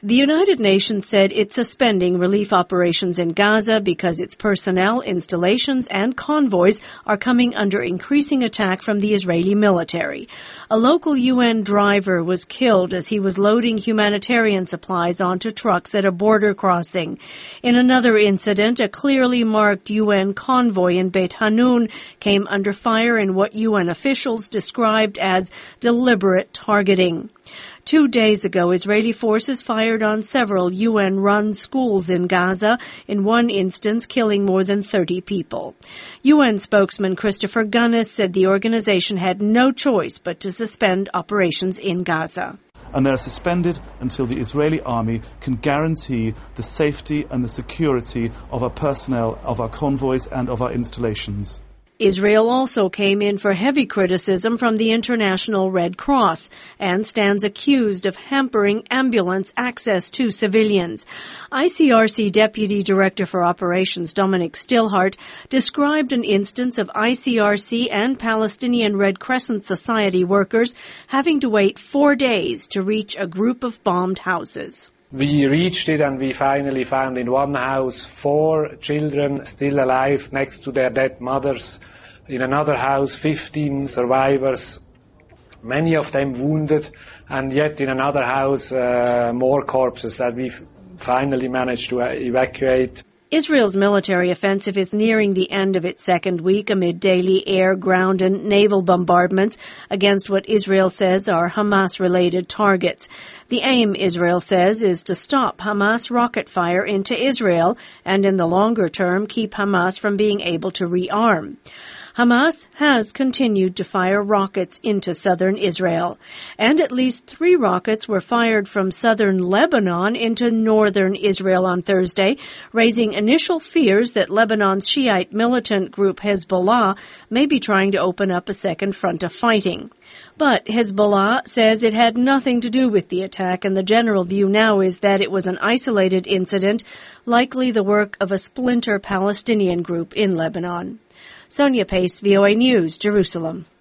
The United Nations said it's suspending relief operations in Gaza because its personnel, installations, and convoys are coming under increasing attack from the Israeli military. A local UN driver was killed as he was loading humanitarian supplies onto trucks at a border crossing. In another incident, a clearly marked UN convoy in Beit Hanun came under fire in what UN officials described as deliberate targeting. 2 days ago, Israeli forces fired on several UN-run schools in Gaza, in one instance killing more than 30 people. UN spokesman Christopher Gunnis said the organization had no choice but to suspend operations in Gaza. And they're suspended until the Israeli army can guarantee the safety and the security of our personnel, of our convoys and of our installations. Israel also came in for heavy criticism from the International Red Cross and stands accused of hampering ambulance access to civilians. ICRC Deputy Director for Operations Dominic Stillhart described an instance of ICRC and Palestinian Red Crescent Society workers having to wait 4 days to reach a group of bombed houses. We reached it and we finally found in one house 4 children still alive next to their dead mothers. In another house, 15 survivors, many of them wounded, and yet in another house, more corpses that we finally managed to evacuate. Israel's military offensive is nearing the end of its second week amid daily air, ground, and naval bombardments against what Israel says are Hamas-related targets. The aim, Israel says, is to stop Hamas rocket fire into Israel and, in the longer term, keep Hamas from being able to rearm. Hamas has continued to fire rockets into southern Israel, and at least 3 rockets were fired from southern Lebanon into northern Israel on Thursday, raising initial fears that Lebanon's Shiite militant group Hezbollah may be trying to open up a second front of fighting. But Hezbollah says it had nothing to do with the attack, and the general view now is that it was an isolated incident, likely the work of a splinter Palestinian group in Lebanon. Sonia Pace, VOA News, Jerusalem.